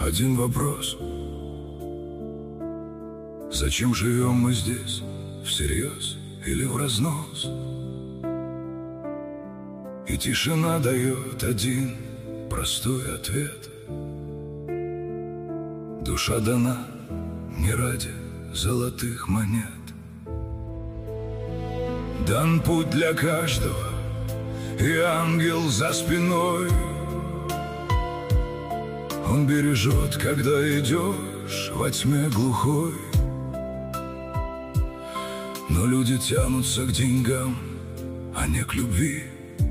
один вопрос: зачем живем мы здесь, всерьез или в разнос? И тишина дает один простой ответ: душа дана не ради золотых монет. Дан путь для каждого, и ангел за спиной. Он бережет, когда идешь во тьме глухой. Но люди тянутся к деньгам, а не к любви,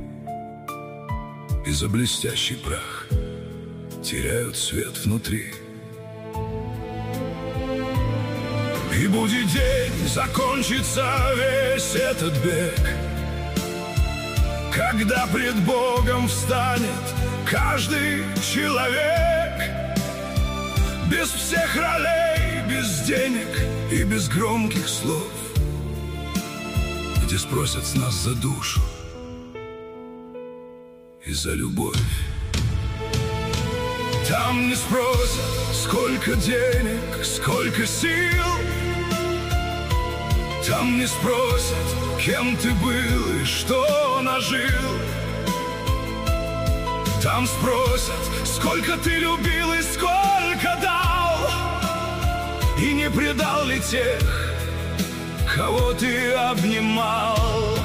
и за блестящий прах теряют свет внутри. И будет день, закончится весь этот бег, когда пред Богом встанет каждый человек, без всех ролей, без денег и без громких слов, где спросят с нас за душу и за любовь. Там не спросят, сколько денег, сколько сил. Там не спросят, кем ты был и что нажил. Там спросят, сколько ты любил и сколько дал, и не предал ли тех, кого ты обнимал.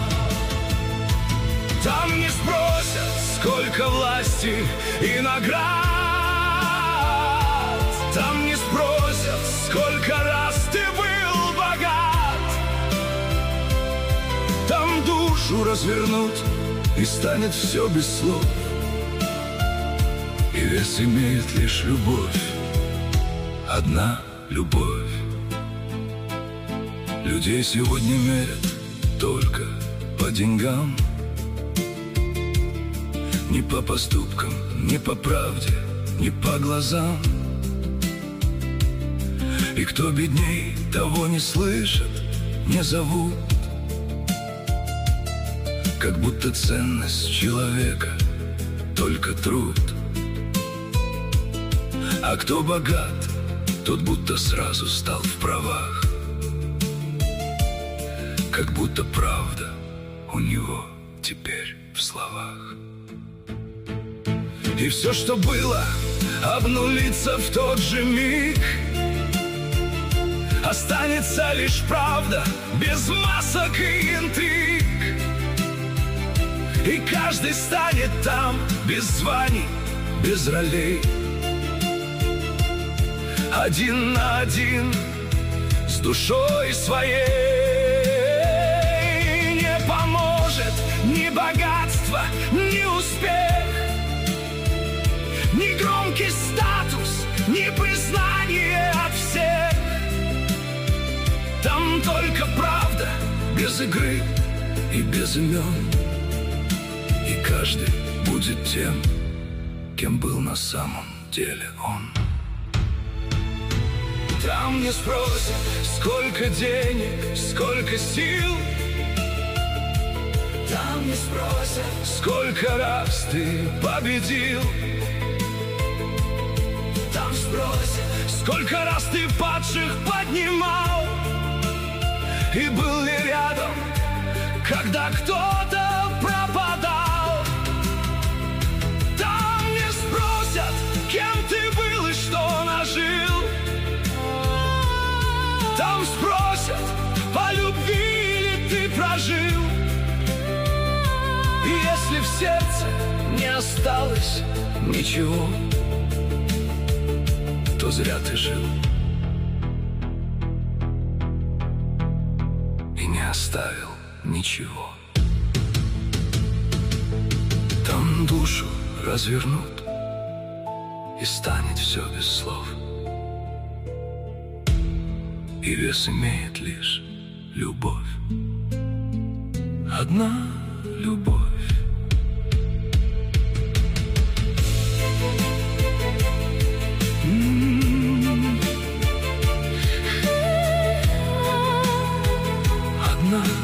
Там не спросят, сколько власти и наград. Там не спросят, сколько раз ты был богат. Там душу развернут, и станет все без слов, и вес имеет лишь любовь, одна любовь. Людей сегодня мерят только по деньгам, не по поступкам, не по правде, не по глазам. И кто бедней, того не слышат, не зовут, как будто ценность человека только труд. А кто богат, тот будто сразу стал в правах, как будто правда у него теперь в словах. И все, что было, обнулится в тот же миг. Останется лишь правда, без масок и интриг. И каждый станет там, без званий, без ролей, один на один с душой своей. Не поможет ни богатство, ни успех, ни громкий статус, ни признание от всех. Там только правда, без игры и без имен, и каждый будет тем, кем был на самом деле он. Там не спросят, сколько денег, сколько сил. Там не спросят, сколько раз ты победил. Там спросят, сколько раз ты падших поднимал, и был ли рядом, когда кто-то пропадал. Там не спросят, кем ты был и что нажил. Там спросят, по любви ли ты прожил. И если в сердце не осталось ничего, то зря ты жил и не оставил ничего. Там душу развернут, и станет все без слов, и вес имеет лишь любовь, одна любовь. Одна